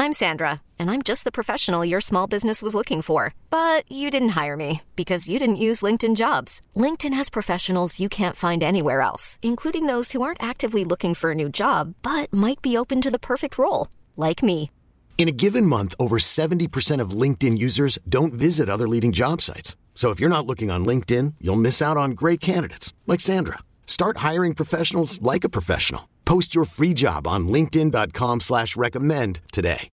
I'm Sandra, and I'm just the professional your small business was looking for. But you didn't hire me because you didn't use LinkedIn Jobs. LinkedIn has professionals you can't find anywhere else, including those who aren't actively looking for a new job, but might be open to the perfect role, like me. In a given month, over 70% of LinkedIn users don't visit other leading job sites. So if you're not looking on LinkedIn, you'll miss out on great candidates like Sandra. Start hiring professionals like a professional. Post your free job on linkedin.com/recommend today.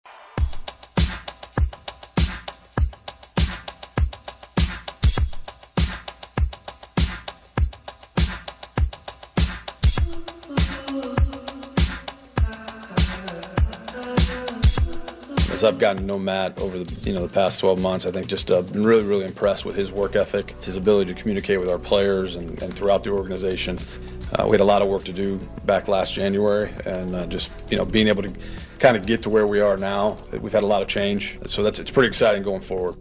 As I've gotten to know Matt over the past 12 months, I think just been really, really impressed with his work ethic, his ability to communicate with our players and throughout the organization. We had a lot of work to do back last January, and just being able to kind of get to where we are now, we've had a lot of change. So it's pretty exciting going forward.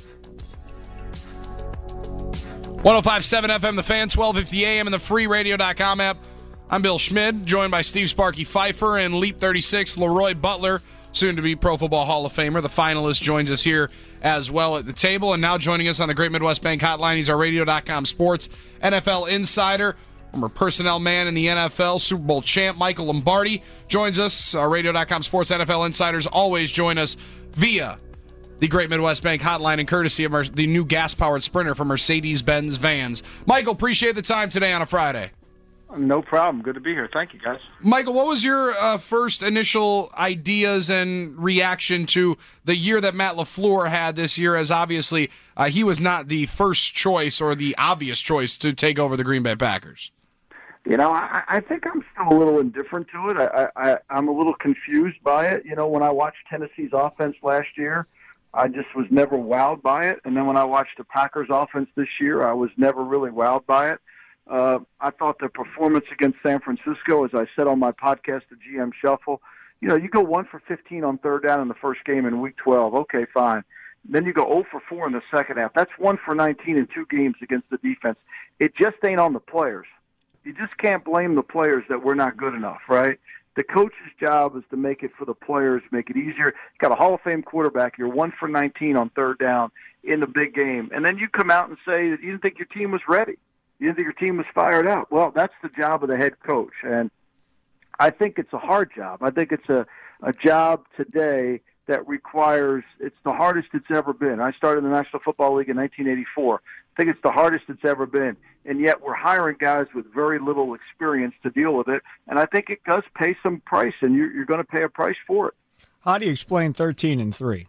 105.7 FM, The Fan, 1250 AM, and the freeradio.com app. I'm Bill Schmid, joined by Steve Sparky Pfeiffer and Leap 36, Leroy Butler, soon to be Pro Football Hall of Famer. The finalist joins us here as well at the table. And now joining us on the Great Midwest Bank Hotline, he's our radio.com sports NFL insider, former personnel man in the NFL, Super Bowl champ Michael Lombardi joins us. Our radio.com sports NFL insiders always join us via the Great Midwest Bank Hotline and courtesy of the new gas-powered Sprinter from Mercedes-Benz Vans. Michael, appreciate the time today on a Friday. No problem. Good to be here. Thank you, guys. Michael, what was your first initial ideas and reaction to the year that Matt LaFleur had this year, as obviously he was not the first choice or the obvious choice to take over the Green Bay Packers? I think I'm still a little indifferent to it. I'm a little confused by it. When I watched Tennessee's offense last year, I just was never wowed by it. And then when I watched the Packers offense this year, I was never really wowed by it. I thought the performance against San Francisco, as I said on my podcast, the GM Shuffle, you go 1 for 15 on third down in the first game in Week 12. Okay, fine. Then you go 0 for 4 in the second half. That's 1 for 19 in 2 games against the defense. It just ain't on the players. You just can't blame the players that we're not good enough, right? The coach's job is to make it for the players, make it easier. You've got a Hall of Fame quarterback. You're 1 for 19 on third down in the big game. And then you come out and say that you didn't think your team was ready. You didn't think your team was fired up. Well, that's the job of the head coach. And I think it's a hard job. I think it's a job today that requires, it's the hardest it's ever been. I started in the National Football League in 1984. I think it's the hardest it's ever been. And yet we're hiring guys with very little experience to deal with it. And I think it does pay some price, and you're going to pay a price for it. How do you explain 13-3?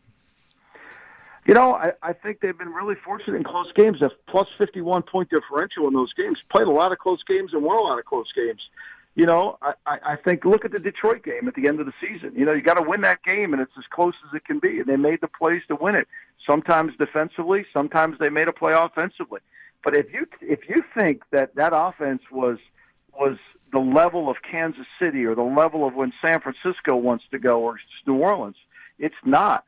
I think they've been really fortunate in close games. A plus 51-point differential in those games. Played a lot of close games and won a lot of close games. I think look at the Detroit game at the end of the season. You got to win that game, and it's as close as it can be. And they made the plays to win it. Sometimes defensively, sometimes they made a play offensively. But if you think that offense was the level of Kansas City or the level of when San Francisco wants to go or New Orleans, it's not.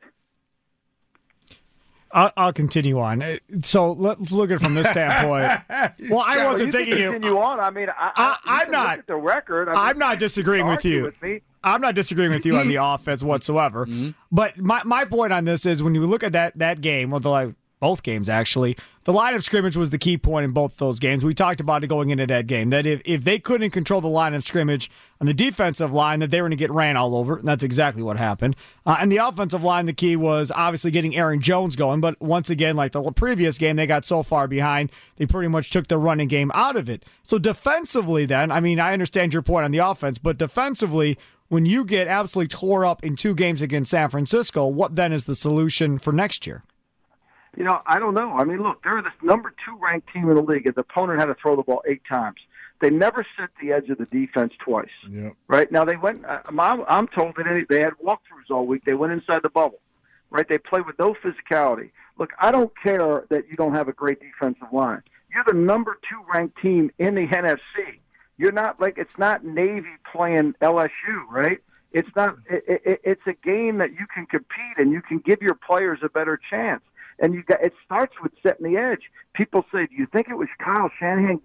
I'll continue on. So let's look at it from this standpoint. Well, I wasn't thinking you. Continue on. I mean, I'm not. Look at the record. I'm not disagreeing with you. I'm not disagreeing with you on the offense whatsoever. Mm-hmm. But my point on this is when you look at that game, both games actually, the line of scrimmage was the key point in both those games. We talked about it going into that game, that if they couldn't control the line of scrimmage on the defensive line, that they were going to get ran all over, and that's exactly what happened. And the offensive line, the key was obviously getting Aaron Jones going, but once again, like the previous game, they got so far behind, they pretty much took the running game out of it. So defensively then, I mean, I understand your point on the offense, but defensively, when you get absolutely tore up in 2 games against San Francisco, what then is the solution for next year? I don't know. I mean, look, they're the number 2 ranked team in the league, and the opponent had to throw the ball 8 times. They never set the edge of the defense twice. Yep. Right? Now, they went, I'm told that they had walkthroughs all week. They went inside the bubble. Right? They played with no physicality. Look, I don't care that you don't have a great defensive line. You're the number 2 ranked team in the NFC. You're not it's not Navy playing LSU, right? It's not. It's a game that you can compete and you can give your players a better chance. And it starts with setting the edge. People say, do you think it was Kyle Shanahan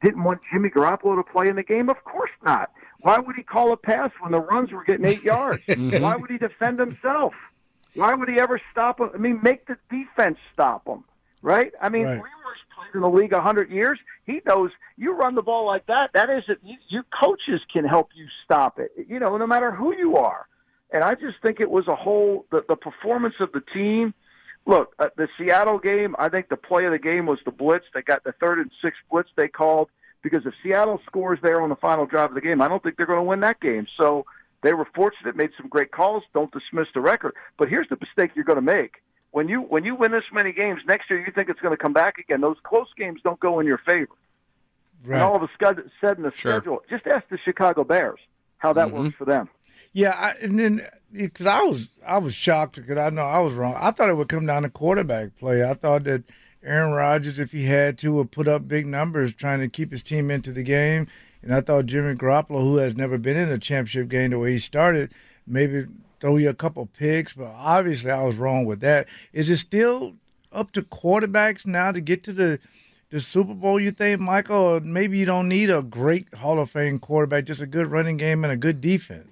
didn't want Jimmy Garoppolo to play in the game? Of course not. Why would he call a pass when the runs were getting 8 yards? Why would he defend himself? Why would he ever stop him? I mean, make the defense stop him, right? I mean, Leroy's played in the league 100 years. He knows you run the ball like that. That isn't your coaches can help you stop it, no matter who you are. And I just think it was the performance of the team. Look, the Seattle game, I think the play of the game was the blitz. They got the 3rd and 6 blitz they called, because if Seattle scores there on the final drive of the game, I don't think they're going to win that game. So they were fortunate, made some great calls. Don't dismiss the record. But here's the mistake you're going to make. When you win this many games, next year you think it's going to come back again. Those close games don't go in your favor. Right. And all of a sudden the schedule, just ask the Chicago Bears how that works for them. Yeah, because I was shocked because I know I was wrong. I thought it would come down to quarterback play. I thought that Aaron Rodgers, if he had to, would put up big numbers trying to keep his team into the game. And I thought Jimmy Garoppolo, who has never been in a championship game the way he started, maybe throw you a couple picks. But obviously I was wrong with that. Is it still up to quarterbacks now to get to the Super Bowl, you think, Michael? Or maybe you don't need a great Hall of Fame quarterback, just a good running game and a good defense?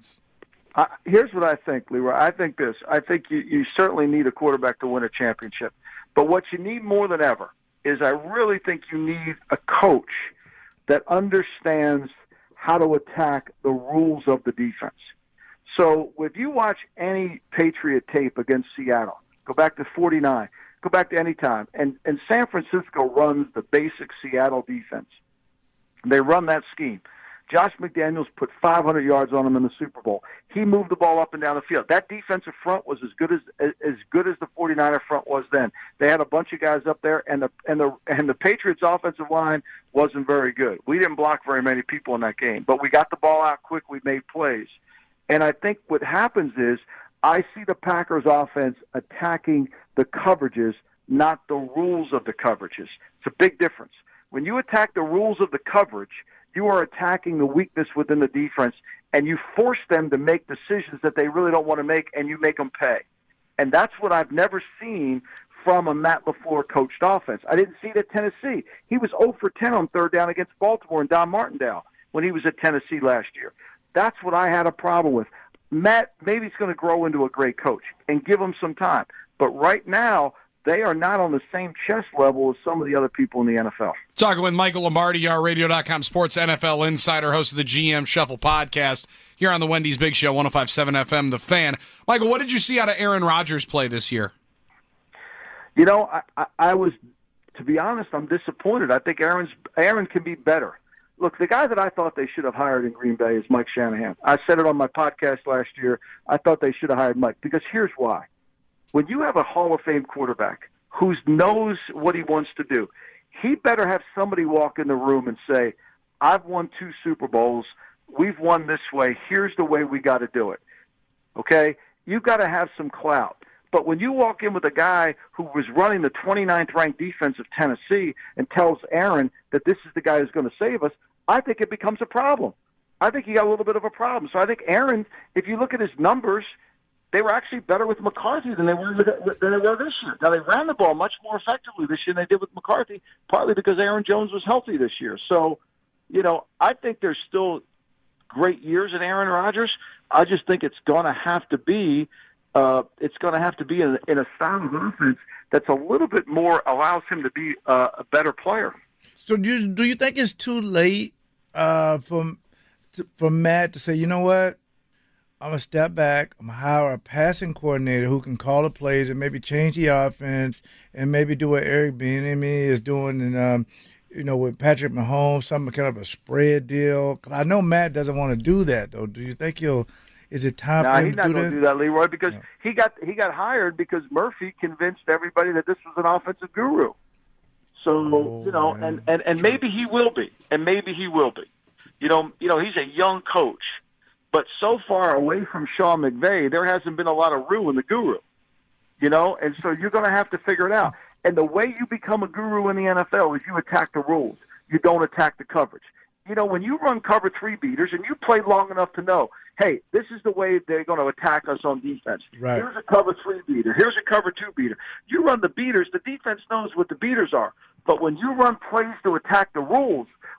Here's what I think, Leroy. I think this. I think you certainly need a quarterback to win a championship. But what you need more than ever is I really think you need a coach that understands how to attack the rules of the defense. So if you watch any Patriot tape against Seattle, go back to 49, go back to any time, and San Francisco runs the basic Seattle defense. They run that scheme. Josh McDaniels put 500 yards on him in the Super Bowl. He moved the ball up and down the field. That defensive front was as good as the 49er front was then. They had a bunch of guys up there, and the Patriots' offensive line wasn't very good. We didn't block very many people in that game, but we got the ball out quick. We made plays. And I think what happens is I see the Packers' offense attacking the coverages, not the rules of the coverages. It's a big difference. When you attack the rules of the coverage, you are attacking the weakness within the defense, and you force them to make decisions that they really don't want to make, and you make them pay. And that's what I've never seen from a Matt LaFleur coached offense. I didn't see it at Tennessee. He was 0 for 10 on 3rd down against Baltimore and Don Martindale when he was at Tennessee last year. That's what I had a problem with. Matt, maybe he's going to grow into a great coach, and give him some time. But right now, they are not on the same chess level as some of the other people in the NFL. Talking with Michael Lombardi, our Radio.com sports NFL insider, host of the GM Shuffle podcast here on the Wendy's Big Show, 105.7 FM, The Fan. Michael, what did you see out of Aaron Rodgers play this year? I was, to be honest, I'm disappointed. I think Aaron can be better. Look, the guy that I thought they should have hired in Green Bay is Mike Shanahan. I said it on my podcast last year. I thought they should have hired Mike, because here's why. When you have a Hall of Fame quarterback who knows what he wants to do, he better have somebody walk in the room and say, I've won 2 Super Bowls. We've won this way. Here's the way we got to do it. Okay? You've got to have some clout. But when you walk in with a guy who was running the 29th ranked defense of Tennessee and tells Aaron that this is the guy who's going to save us, I think it becomes a problem. I think he got a little bit of a problem. So I think Aaron, if you look at his numbers, they were actually better with McCarthy than they were this year. Now, they ran the ball much more effectively this year than they did with McCarthy, partly because Aaron Jones was healthy this year. So, I think there's still great years in Aaron Rodgers. I just think it's going to have to be in a style of offense that's a little bit more allows him to be a better player. So do you think it's too late for Matt to say, you know what? I'm going to step back. I'm going to hire a passing coordinator who can call the plays and maybe change the offense and maybe do what Eric Bieniemy is doing with Patrick Mahomes, some kind of a spread deal. I know Matt doesn't want to do that, though. Do you think is it time for him to do that? He's not going to do that, Leroy, because he got hired because Murphy convinced everybody that this was an offensive guru. So, and maybe he will be. And maybe he will be. He's a young coach. But so far away from Sean McVay, there hasn't been a lot of room in the guru, and so you're going to have to figure it out. And the way you become a guru in the NFL is you attack the rules. You don't attack the coverage. When you run cover 3 beaters and you play long enough to know, hey, this is the way they're going to attack us on defense. Right. Here's a cover 3 beater. Here's a cover 2 beater. You run the beaters, the defense knows what the beaters are. But when you run plays to attack the rules,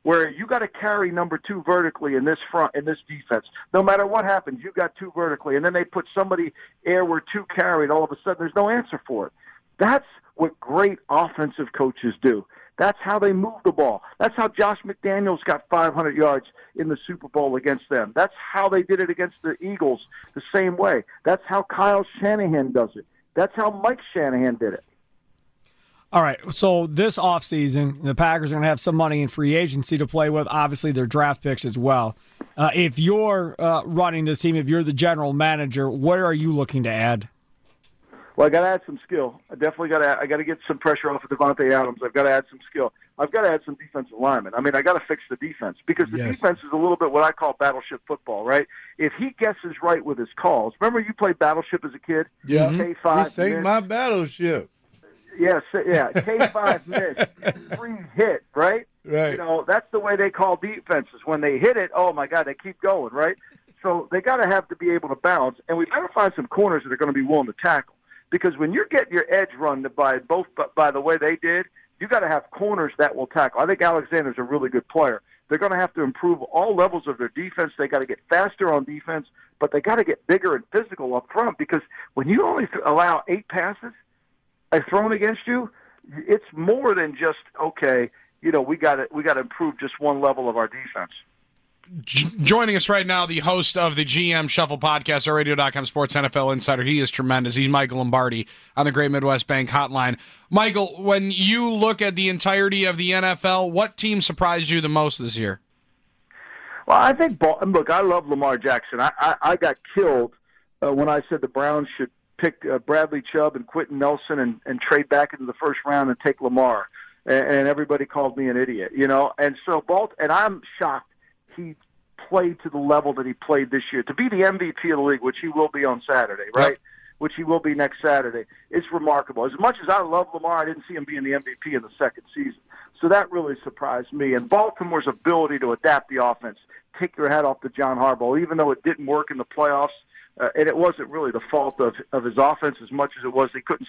where you got to carry number 2 vertically in this defense. No matter what happens, you got 2 vertically, and then they put somebody air where 2 carried. All of a sudden, there's no answer for it. That's what great offensive coaches do. That's how they move the ball. That's how Josh McDaniels got 500 yards in the Super Bowl against them. That's how they did it against the Eagles the same way. That's how Kyle Shanahan does it. That's how Mike Shanahan did it. All right, so this offseason, the Packers are going to have some money in free agency to play with, obviously their draft picks as well. If you're running this team, if you're the general manager, what are you looking to add? Well, I got to add some skill. I definitely got to. I got to get some pressure off of Devontae Adams. I've got to add some skill. I've got to add some defensive linemen. I mean, I got to fix the defense because the defense is a little bit what I call battleship football, right? If he guesses right with his calls, remember you played Battleship as a kid? Yeah. K5 This ain't my battleship. Yes, yeah. K5 miss, 3 hit, right? Right. You know, that's the way they call defenses. When they hit it, oh my God, they keep going, right? So they got to have to be able to bounce, and we got to find some corners that are going to be willing to tackle. Because when you're getting your edge run by the way they did, you got to have corners that will tackle. I think Alexander's a really good player. They're going to have to improve all levels of their defense. They got to get faster on defense, but they got to get bigger and physical up front. Because when you only allow 8 passes thrown against you, it's more than just okay. You know, we got to improve just one level of our defense. Joining us right now, the host of the GM Shuffle podcast, our Radio.com Sports NFL Insider. He is tremendous. He's Michael Lombardi on the Great Midwest Bank Hotline. Michael, when you look at the entirety of the NFL, what team surprised you the most this year? Well, I think, look, I love Lamar Jackson. I got killed when I said the Browns should pick Bradley Chubb and Quentin Nelson and trade back into the first round and take Lamar. And everybody called me an idiot, you know. And so and I'm shocked he played to the level that he played this year. To be the MVP of the league, which he will be on Saturday, right? Yep. Which he will be next Saturday, it's remarkable. As much as I love Lamar, I didn't see him being the MVP in the second season. So that really surprised me. And Baltimore's ability to adapt the offense, take your hat off to John Harbaugh, even though it didn't work in the playoffs, and it wasn't really the fault of his offense as much as it was they couldn't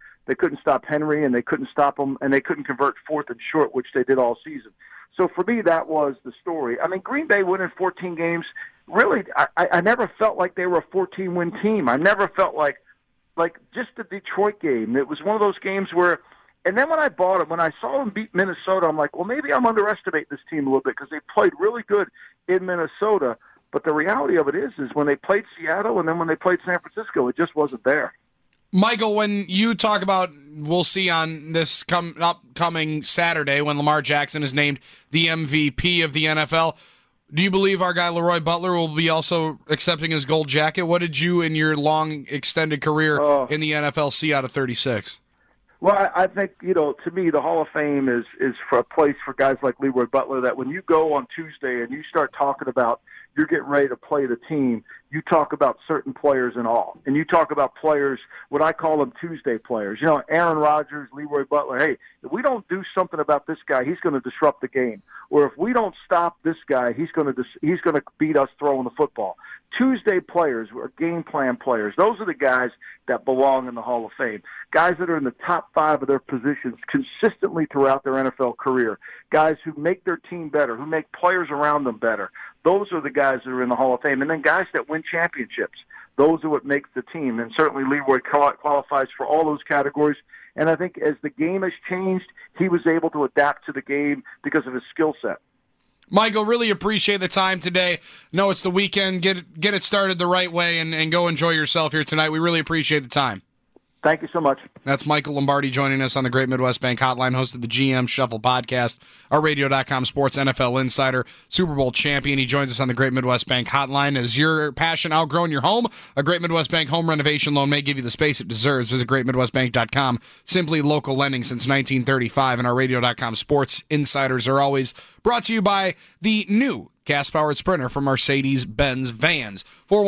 stop Henry, and they couldn't stop him, and they couldn't convert 4th and short, which they did all season. So for me, that was the story. I mean, Green Bay winning 14 games, really, I never felt like they were a 14-win team. I never felt like just the Detroit game. It was one of those games where, and then when I saw them beat Minnesota, I'm like, well, maybe I'm underestimating this team a little bit because they played really good in Minnesota. But the reality of it is when they played Seattle and then when they played San Francisco, it just wasn't there. Michael, when you talk about, we'll see on this upcoming Saturday when Lamar Jackson is named the MVP of the NFL, do you believe our guy Leroy Butler will be also accepting his gold jacket? What did you, in your long, extended career in the NFL, see out of 36? Well, I think, you know, to me, the Hall of Fame is for a place for guys like Leroy Butler that when you go on Tuesday and you start talking about you're getting ready to play the team, you talk about certain players and all. And you talk about players, what I call them Tuesday players. You know, Aaron Rodgers, Leroy Butler. Hey, if we don't do something about this guy, he's going to disrupt the game. Or if we don't stop this guy, he's going to beat us throwing the football. Tuesday players or game plan players, those are the guys that belong in the Hall of Fame. Guys that are in the top 5 of their positions consistently throughout their NFL career. Guys who make their team better, who make players around them better. Those are the guys that are in the Hall of Fame. And then guys that win championships. Those are what makes the team. And certainly Leroy qualifies for all those categories. And I think as the game has changed, he was able to adapt to the game because of his skill set. Michael, really appreciate the time today. No, it's the weekend. Get it started the right way and go enjoy yourself here tonight. We really appreciate the time. Thank you so much. That's Michael Lombardi joining us on the Great Midwest Bank Hotline, host of the GM Shuffle podcast, our Radio.com Sports NFL Insider, Super Bowl champion. He joins us on the Great Midwest Bank Hotline. Is your passion outgrowing your home? A Great Midwest Bank home renovation loan may give you the space it deserves. Visit GreatMidwestBank.com. Simply local lending since 1935. And our Radio.com Sports Insiders are always brought to you by the new gas-powered Sprinter from Mercedes-Benz Vans.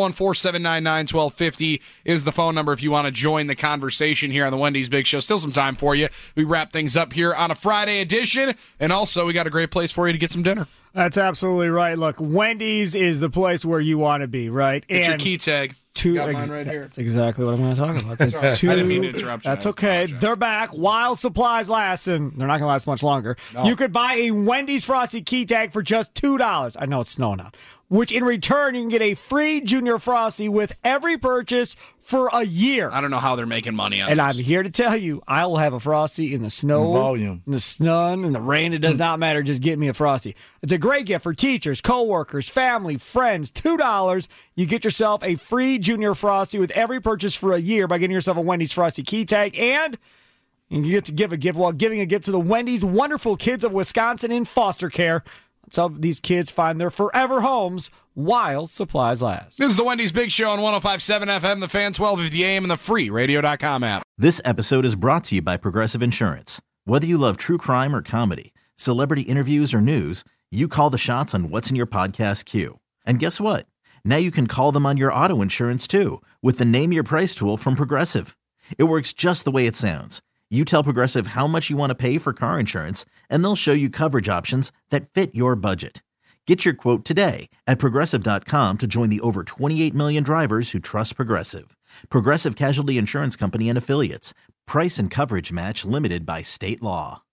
414-799-1250 is the phone number if you want to join the conversation here on the Wendy's Big Show. Still some time for you. We wrap things up here on a Friday edition, and also we got a great place for you to get some dinner. That's absolutely right. Look, Wendy's is the place where you want to be, right? It's your key tag. Got mine right here. That's exactly what I'm going to talk about. I didn't mean to interrupt you. That's okay. They're back while supplies last, and they're not going to last much longer. No. You could buy a Wendy's Frosty key tag for just $2. I know it's snowing out. Which in return, you can get a free Junior Frosty with every purchase for a year. I don't know how they're making money on and this. I'm here to tell you, I will have a Frosty in the snow, volume, in the sun, in the rain. It does not matter. Just get me a Frosty. It's a great gift for teachers, coworkers, family, friends. $2. You get yourself a free Junior Frosty with every purchase for a year by getting yourself a Wendy's Frosty key tag. And you get to give a gift while giving a gift to the Wendy's Wonderful Kids of Wisconsin in foster care. That's how these kids find their forever homes while supplies last. This is the Wendy's Big Show on 105.7 FM, the Fan, 1250 AM, and the free radio.com app. This episode is brought to you by Progressive Insurance. Whether you love true crime or comedy, celebrity interviews or news, you call the shots on what's in your podcast queue. And guess what? Now you can call them on your auto insurance too with the Name Your Price tool from Progressive. It works just the way it sounds. You tell Progressive how much you want to pay for car insurance, and they'll show you coverage options that fit your budget. Get your quote today at Progressive.com to join the over 28 million drivers who trust Progressive. Progressive Casualty Insurance Company and Affiliates. Price and coverage match limited by state law.